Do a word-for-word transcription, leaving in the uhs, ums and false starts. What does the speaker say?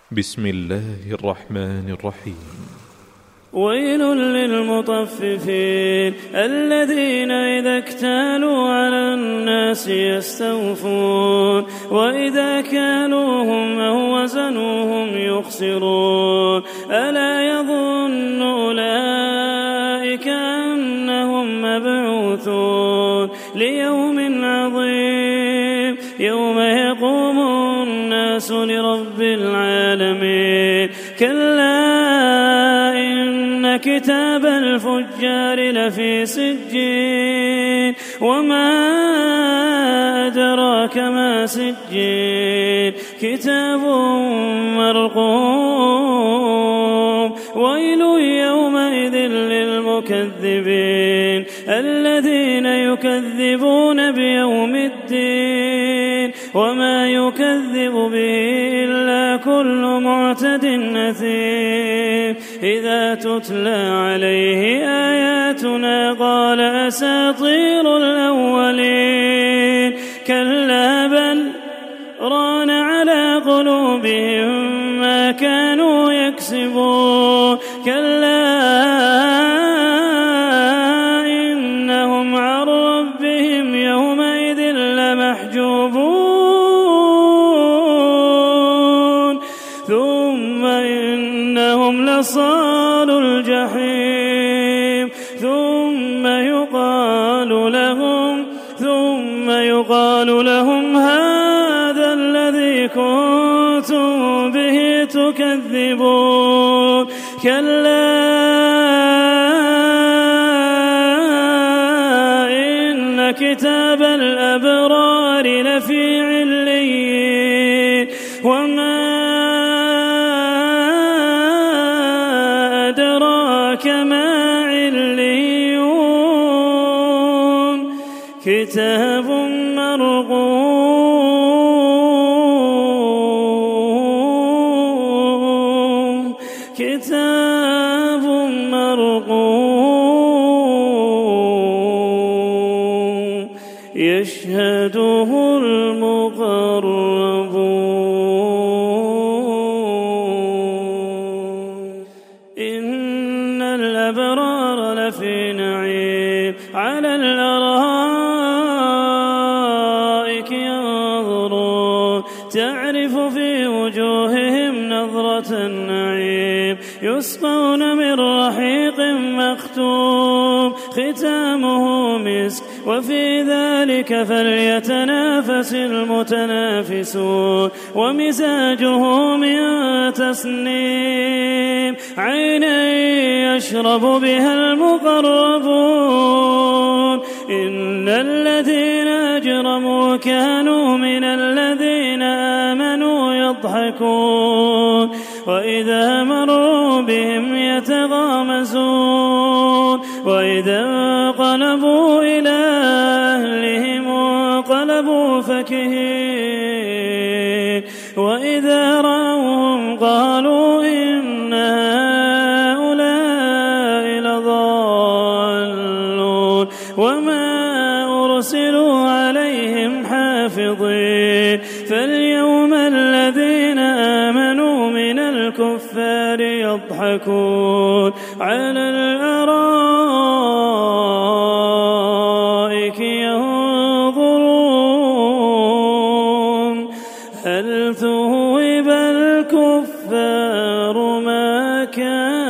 بسم الله الرحمن الرحيم. ويل للمطففين الذين إذا اكتالوا على الناس يستوفون وإذا كالوهم أو وزنوهم يخسرون ألا يظن أولئك أنهم مبعوثون ليوم عظيم يوم يقوم الناس لرب العالمين كلا إن كتاب الفجار لفي سجين وما أدراك ما سجين كتاب مرقوم ويل يومئذ للمكذبين الذين يكذبون بيوم الدين وما يكذب به إلا كل معتد أثيم إذا تتلى عليه آياتنا قال أساطير الأولين كلا بل ران على قلوبهم ما كانوا يكسبون كلا إنهم عن ربهم يومئذ لمحجوبون ثم إنهم لصال الجحيم ثم يقال لهم ثم يقال لهم هذا الذي كنتم به تكذبون كلا إن كتاب الأبرار لفي عليين وما أدراك ما عليون كتاب مرقوم كتاب مرقوم يشهده المقربون إن الأبرار لفي نعيم على الأرائك ينظرون تعرف في وجوههم نظرة النعيم يسقون من رحيق مختوم ختامه مسك وفي ذلك فليتنافس المتنافسون ومزاجه من تسنيم عينا يشرب بها المقربون إن الذين أجرموا كانوا من الذين آمنوا يضحكون وإذا مروا بهم يتغامزون وإذا انقلبوا إلى أهلهم انقلبوا فكهين وإذا رأوهم قالوا إن هؤلاء لضالون وما أرسلوا عليهم حافظين فاليوم الذين آمنوا من الكفار يضحكون على الأرائك ينظرون هل ثوب الكفار ما كان